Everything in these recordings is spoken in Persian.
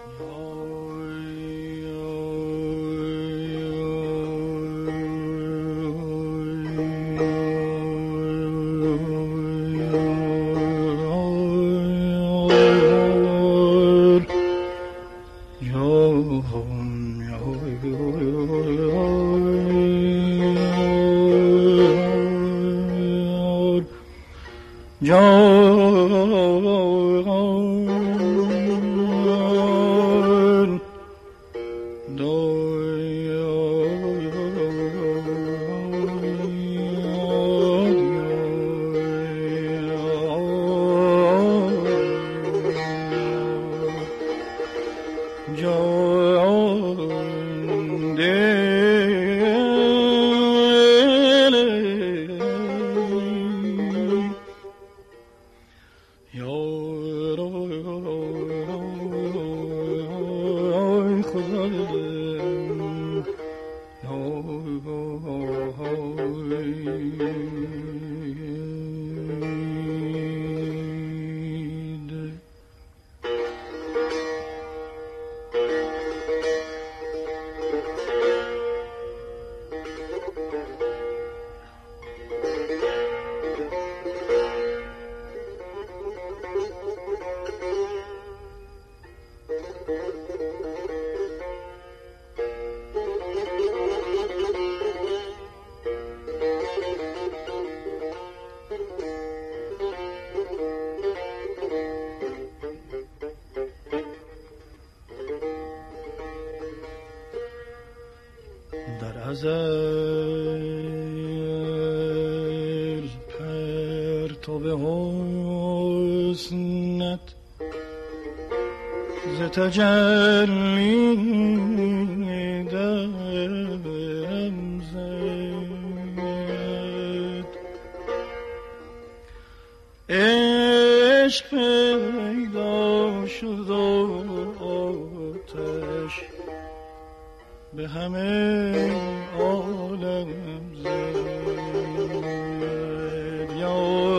ازل پرتاب حسنت ز تجلی دم زد عشق پیدا شد آتش به همه عالم زد یا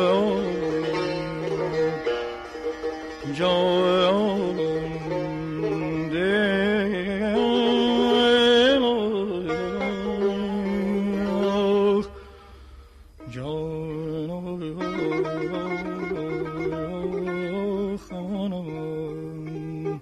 جان دل جان خانم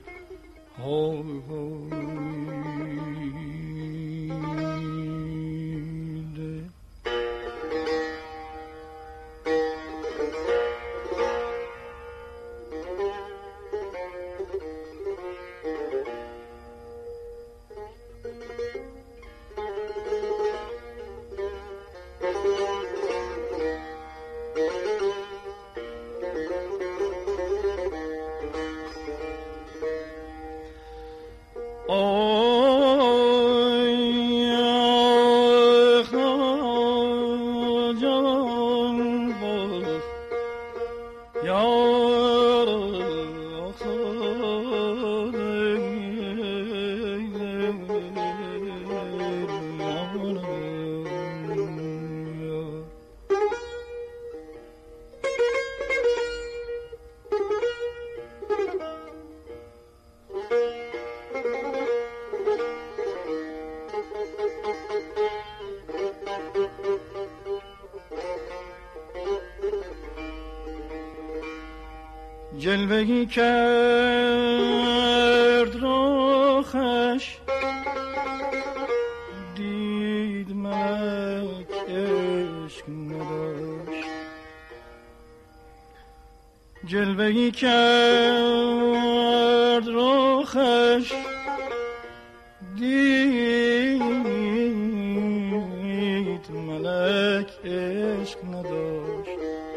جلوه‌ای کرد رخش دید ملک عشق نداشت جلوه‌ای کرد رخش دید ملک عشق نداشت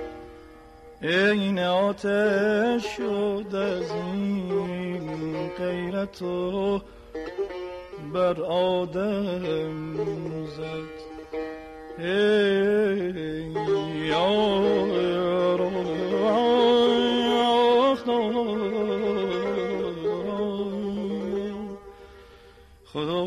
عین آتش شد از این غیرت و بر آدم زد ای خدا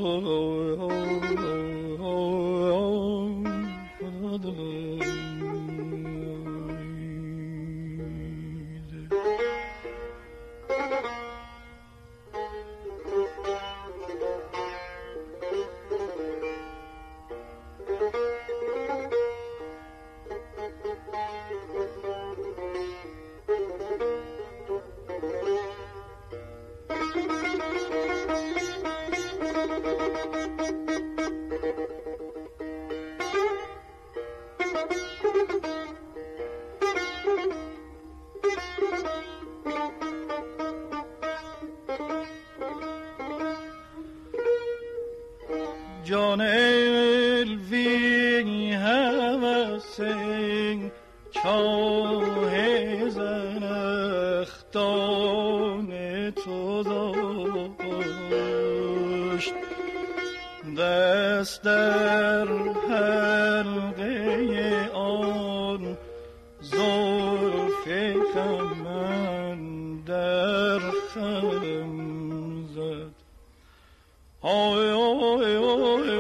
جان الوی هوسین چاه زنختان تو داشت دست در حلقه آن زلف من در خم زد آی آی آی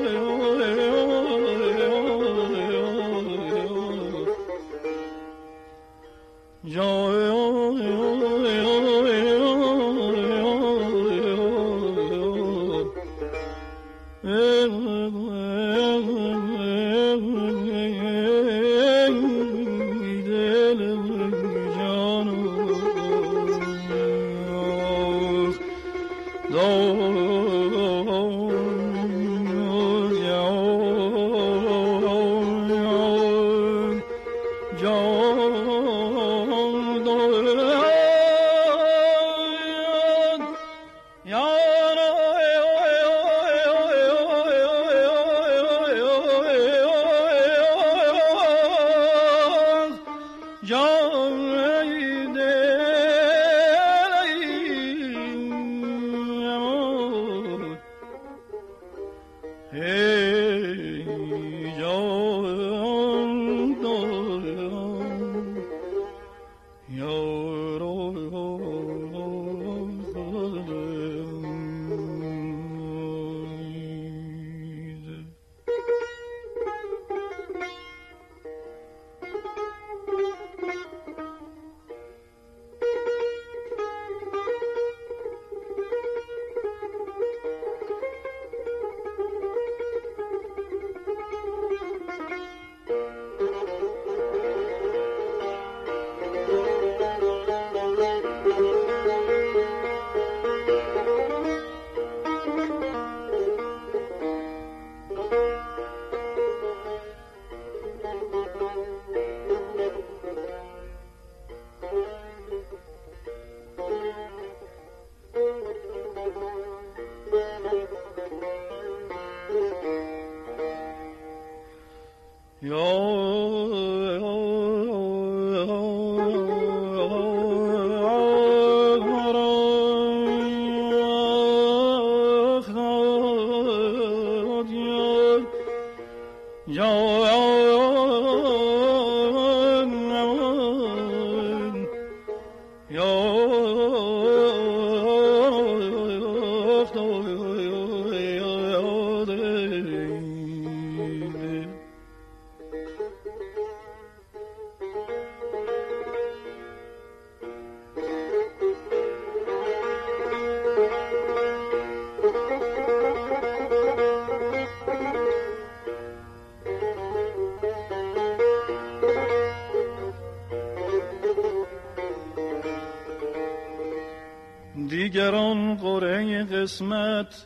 دیگران قره قسمت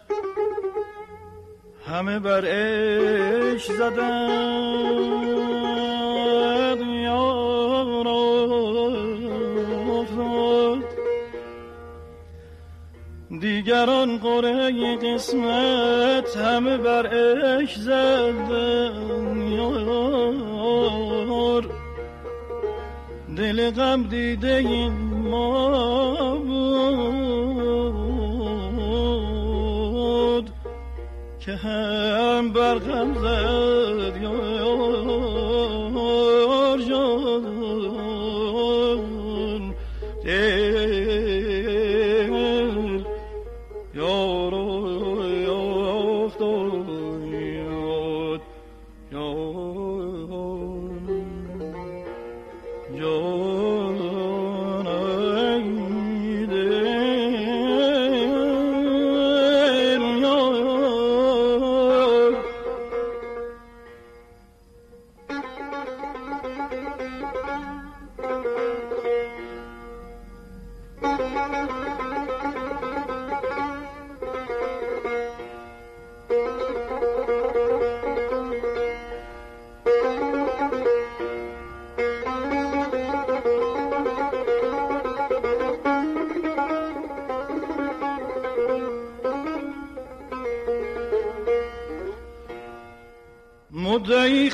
همه بر عشق زدند یار افتاد دیگران قره قسمت همه بر عشق زدند یار دل غم دیده ما بود که هم بر غم زد یار جان دل یار افتاد یار مدعی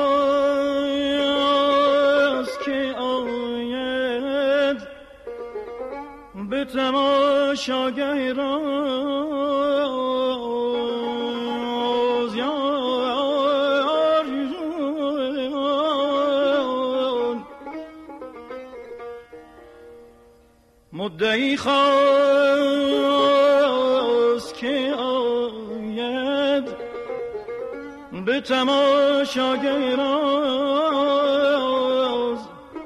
خواست که آید به تماشاگه راز مدعی خواست که آید به تماشاگه راز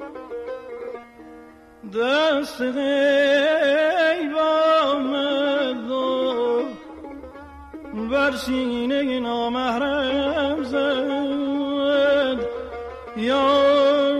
دست غیب آمد و بر سینه نامحرم زد یا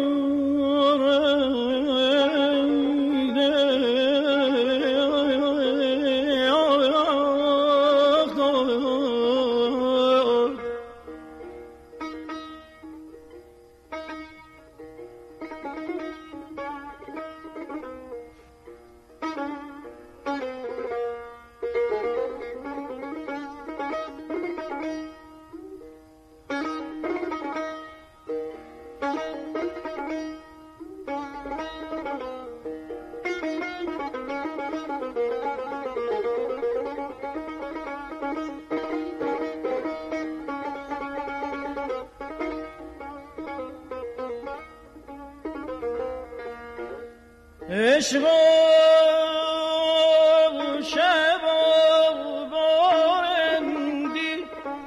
عشق و شب و بارندی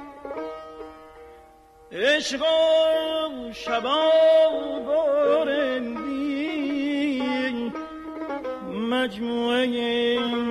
عشق و شب و بارندی مجموعه